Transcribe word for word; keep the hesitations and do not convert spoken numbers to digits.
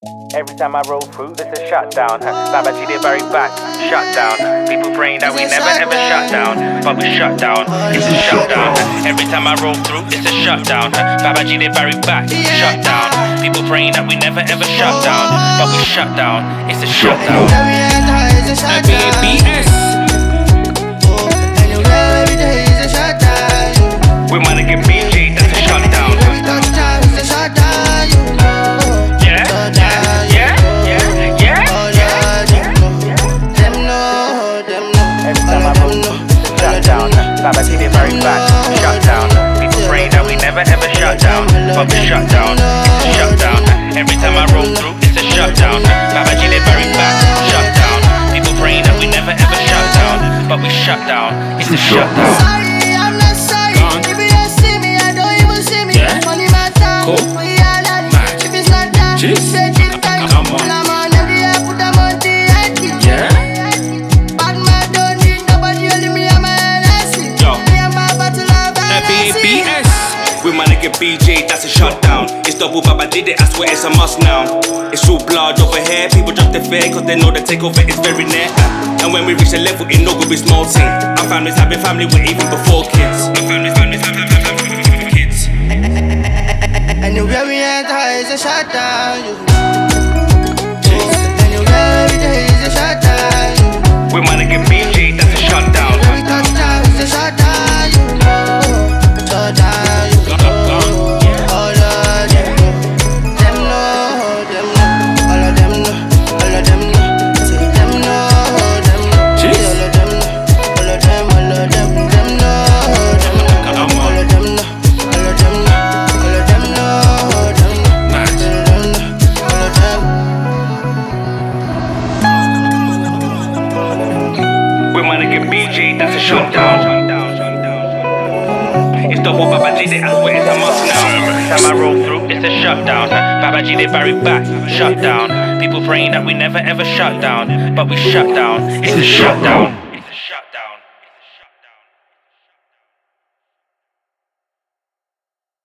Every time I roll through, it's a shutdown. Babaji, they very back, shut down. People praying that we never ever shut down, but we shut down, it's a shutdown. Every time I roll through, it's a shutdown. Babaji, they very back, shut down. People praying that we never ever shut down, but we shut down, it's a shutdown. B B S. We wanna get B J, that's a shutdown. Babaji, they very back, shut down. People praying that we never ever shut down, but we shut down, it's a shutdown. Every time I roll through, it's a shutdown. Babaji, they very back, shut down. People praying that we never ever shut down, but we shut down, it's a shutdown. Sorry, I'm not sorry. If you don't see me, I don't even see me. Yeah. Money matter, Cool. we are daddy. If it's not that, Jeez. say keep tight. Come on. When I'm on every air, put them on the I T. Yeah. Bad man don't need nobody, only me and my N S C. Yo. Me and my battle of B N S C. B S. We wanna get B J, that's a shutdown. It's double Baba did it, I swear it's a must now. It's all blood over here, people drop the fear cause they know the takeover is very near. And when we reach the level, it no good be small thing. Our families have been family way even before kids. Our families, families, families, families, families, families, kids. Anywhere we enter is a shutdown. Anywhere every day is a shutdown. We wanna get B J, that's a shutdown. Every touchdown is a shutdown. You know, shutdown. You know, all of them know, them know, them know, all of them know, all of them know. Say them know, them know. Jeez. All of them know, all of them, all of them, them know, them know. Come on. All of them know, all of them know, all of them know, them know. Nice. All of them, We wanna get B J, that's a shutdown. It's double Baba did it, I swear it's a must now. Every time I roll through, it's a shutdown. Babaji, they very back, shut down. People praying that we never ever shut down, but we shut down, it's a shutdown.